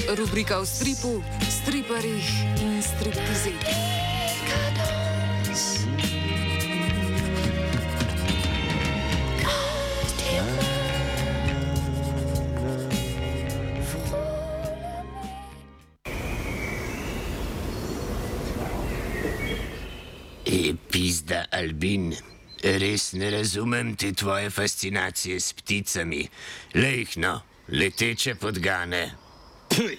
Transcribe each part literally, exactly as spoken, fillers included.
Rubrika o stripu, striparjih in striptizerih. E, pizda, Albin, res ne razumem te tvoje fascinacije s pticami. Lejhno, leteče podgane. Puj!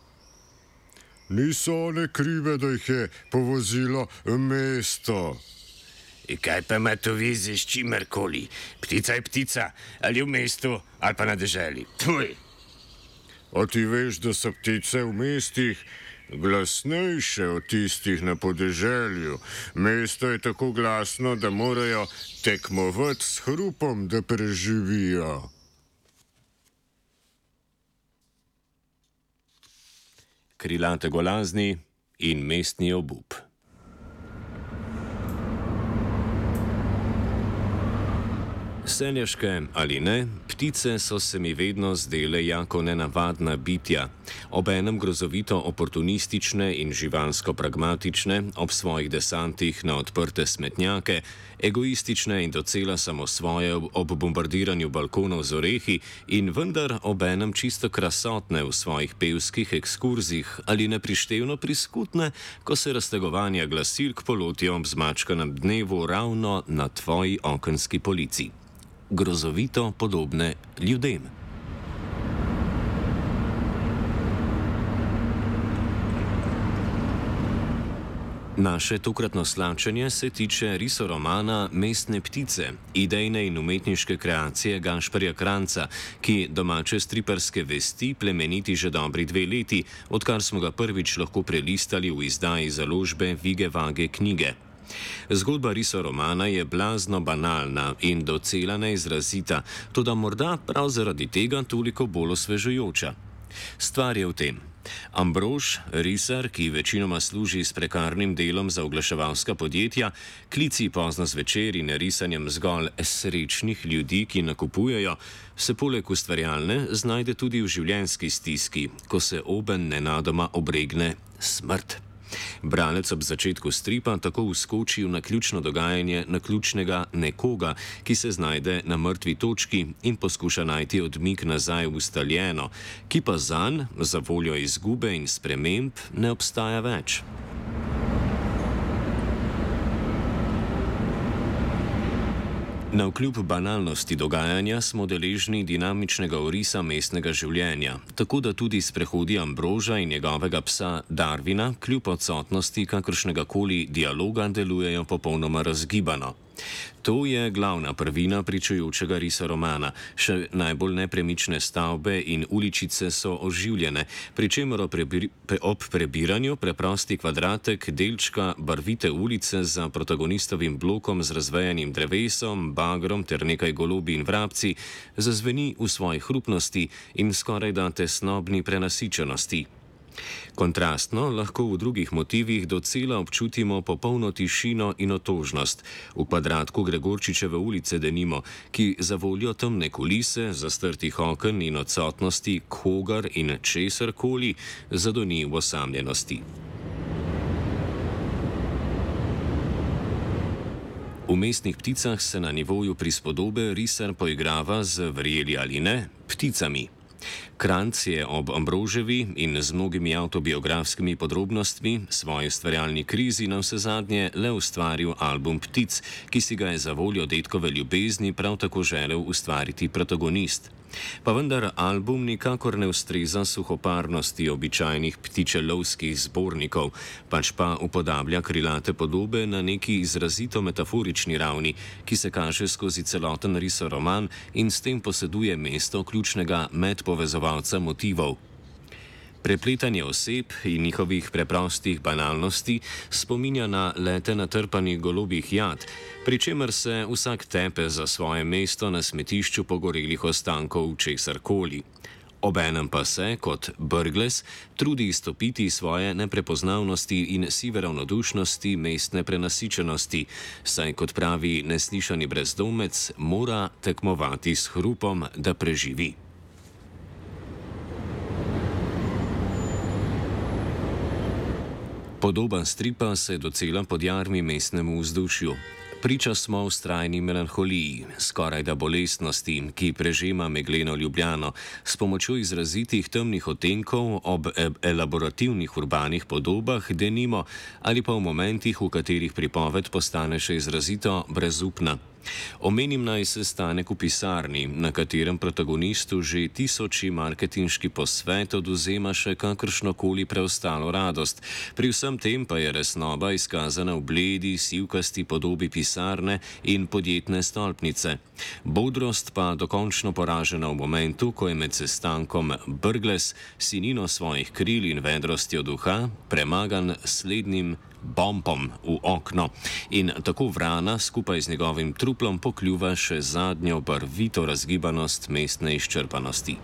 Niso one krive, da jih je povozilo mesto. E, kaj pa ima to veze s čimerkoli? Ptica je ptica, ali v mestu, ali pa na deželi. Puj! A ti veš, da so ptice v mestih glasnejše od tistih na podeželju? Mesto je tako glasno, da morajo tekmovati s hrupom, da preživijo. Krilate golazni in mestni obup. Seljaške ali ne, ptice so se mi vedno zdele jako nenavadna bitja, obenem grozovito oportunistične in živalsko pragmatične ob svojih desantih na odprte smetnjake, egoistične in docela samosvoje ob bombardiranju balkonov z orehi in vendar obenem čisto krasotne v svojih pevskih ekskurzih ali neprištevno priskutne, ko se raztegovanja glasilk polotijo ob zmačkanem dnevu ravno na tvoji okenski polici. Grozovito podobne ljudem. Naše tokratno slačenje se tiče risoromana Mestne ptice, idejne in umetniške kreacije Gašperja Kranjca, ki domače striparske vesti plemeniti že dobri dve leti, odkar smo ga prvič lahko prelistali v izdaji založbe Vige Vage knjige. Zgodba risoromana je blazno banalna in docela neizrazita, toda morda prav zaradi tega toliko bolj osvežujoča. Stvar je v tem. Ambrož, risar, ki večinoma služi s prekarnim delom za oglaševalska podjetja, klici pozno zvečer in risanjem zgolj srečnih ljudi, ki nakupujejo, se poleg ustvarjalne znajde tudi v življenjski stiski, ko se oben nenadoma obregne smrt. Bralec ob začetku stripa tako vskoči v naključno dogajanje naključnega nekoga, ki se znajde na mrtvi točki in poskuša najti odmik nazaj v ustaljeno, ki pa zanj, za voljo izgube in sprememb, ne obstaja več. Navkljub banalnosti dogajanja smo deležni dinamičnega orisa mestnega življenja, tako da tudi sprehodi Ambroža in njegovega psa Darwina kljub odsotnosti kakršnega koli dialoga delujejo popolnoma razgibano. To je glavna prvina pričujočega risoromana, še najbolj nepremične stavbe in uličice so oživljene, pri čemer ob prebiranju preprosti kvadratek delčka barvite ulice za protagonistovim blokom z razvejanim drevesom, bagrom ter nekaj golobi in vrabci zazveni v svoji hrupnosti in skorajda tesnobni prenasičenosti. Kontrastno lahko v drugih motivih docela občutimo popolno tišino in otožnost, v kvadratku Gregorčičeve ulice denimo, ki za voljo temne kulise, zastrtih oken in odsotnosti kogar in česarkoli zadoni v osamljenosti. V Mestnih pticah se na nivoju prispodobe risar poigrava z, verjeli ali ne, pticami. Kranjc je ob Ambroževi in z mnogimi avtobiografskimi podrobnostmi svoji ustvarjalni krizi navsezadnje le ustvaril album Ptic, ki si ga je za voljo dedkove ljubezni prav tako želel ustvariti protagonist. Pa vendar album nikakor ne ustreza suhoparnosti običajnih ptičelovskih zbornikov, pač pa upodablja krilate podobe na neki izrazito metaforični ravni, ki se kaže skozi celoten risoroman in s tem poseduje mesto ključnega medpovezovalca motivov. Prepletanje oseb in njihovih preprostih banalnosti spominja na lete natrpanih golobih jat, pri čemer se vsak tepe za svoje mesto na smetišču pogorelih ostankov česarkoli. Obenem pa se, kot Brglez, trudi izstopiti svoje neprepoznavnosti in sive ravnodušnosti mestne prenasičenosti, saj, kot pravi neslišani brezdomec, mora tekmovati s hrupom, da preživi. Podoba stripa se docela podjarmi mestnemu vzdušju. Priča smo vztrajni melanholiji, skoraj da bolestnosti, ki prežema megleno Ljubljano, s pomočjo izrazitih temnih odtenkov ob elaborativnih urbanih podobah, denimo, ali pa v momentih, v katerih pripoved postane še izrazito brezupna. Omenim naj sestanek v pisarni, na katerem protagonistu že tisoči marketinški posvet odvzema še kakršnokoli preostalo radost. Pri vsem tem pa je resnoba izkazana v bledi, sivkasti podobi pisarne in podjetne stolpnice. Bodrost pa dokončno poražena v momentu, ko je med sestankom Brglez, sinino svojih kril in vedrostjo duha, premagan slednjim bombom v okno in tako vrana skupaj z njegovim truplom pokljuva še zadnjo barvito razgibanost mestne izčrpanosti.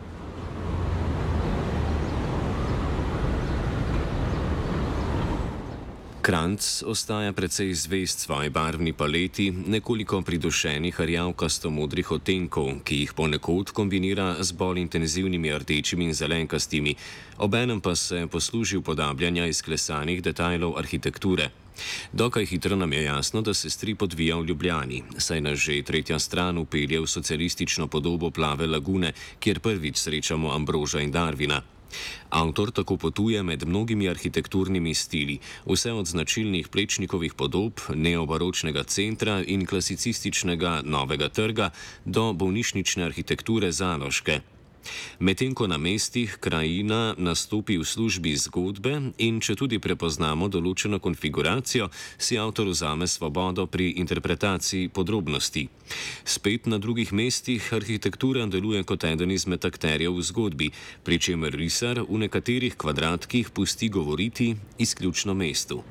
Kranjc ostaja precej zvest svoji barvni paleti, nekoliko pridušenih rjavkasto-modrih odtenkov, ki jih ponekod kombinira z bolj intenzivnimi rdečimi in zelenkastimi, obenem pa se posluži upodabljanja izklesanih detajlov arhitekture. Dokaj hitro nam je jasno, da se strip odvija v Ljubljani, saj nas že tretja stran upelje v socialistično podobo Plave lagune, kjer prvič srečamo Ambroža in Darwina. Avtor tako potuje med mnogimi arhitekturnimi stili, vse od značilnih Plečnikovih podob, neobaročnega centra in klasicističnega Novega trga do bolnišnične arhitekture Zaloške. Medtem ko na mestih krajina nastopi v službi zgodbe in če tudi prepoznamo določeno konfiguracijo, si avtor vzame svobodo pri interpretaciji podrobnosti. Spet na drugih mestih arhitektura deluje kot eden izmed akterjev v zgodbi, pri čemer risar v nekaterih kvadratkih pusti govoriti izključno mestu.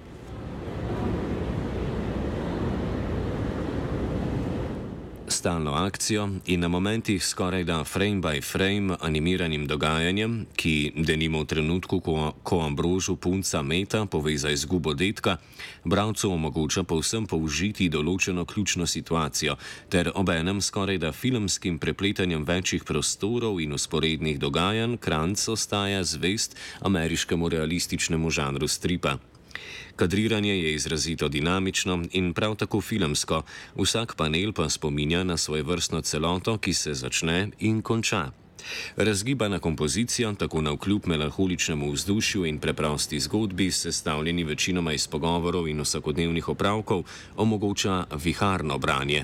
Stalno akcijo in na momentih skoraj da frame by frame animiranim dogajanjem, ki denimo v trenutku, ko, ko Ambrožu punca Meta pove za izgubo detka, bralcu omogoča povsem použiti določeno ključno situacijo ter obenem skoraj da filmskim prepletanjem večjih prostorov in usporednih dogajanj Kranjc ostaja zvest ameriškemu realističnemu žanru stripa. Kadriranje je izrazito dinamično in prav tako filmsko, vsak panel pa spominja na svojevrstno celoto, ki se začne in konča. Razgibana kompozicija, tako navkljub melanholičnemu vzdušju in preprosti zgodbi, sestavljeni večinoma iz pogovorov in vsakodnevnih opravkov, omogoča viharno branje.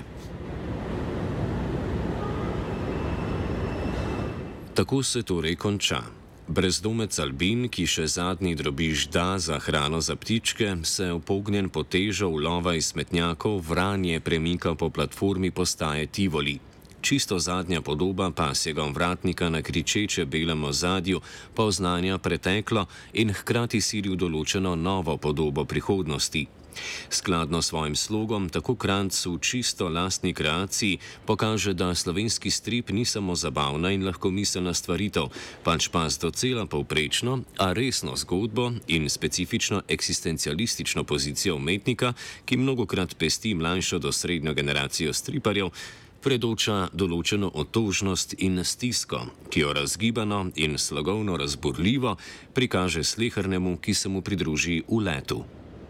Tako se torej konča. Brezdomec Albin, ki še zadnji drobiž da za hrano za ptičke, se upognjen pod težo ulova iz smetnjakov vranje premika po platformi postaje Tivoli. Čisto zadnja podoba pasjega ovratnika na kričeče belem ozadju pa oznanja preteklo in hkrati sili v določeno novo podobo prihodnosti. Skladno s svojim slogom, tako Kranjc v čisto lastni kreaciji pokaže, da slovenski strip ni samo zabavna in lahkomiselna stvaritev, pač pa z docela povprečno, a resno zgodbo in specifično eksistencialistično pozicijo umetnika, ki mnogokrat pesti mlajšo do srednjo generacijo striparjev, predoča določeno otožnost in stisko, ki jo razgibano in slogovno razburljivo prikaže slehernemu, ki se mu pridruži v letu.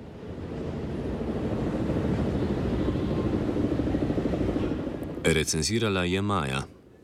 Recenzirala je Maja.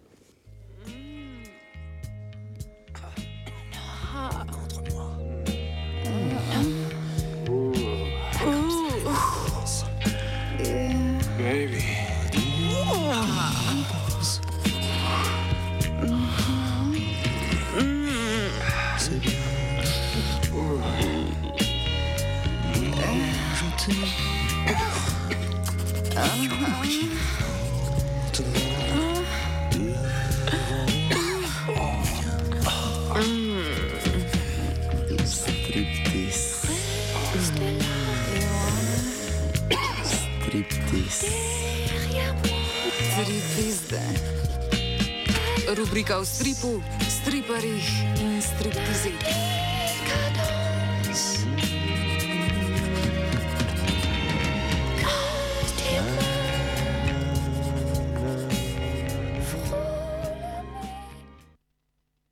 Striptizde. Rubrika v stripu, striparjih in striptizih.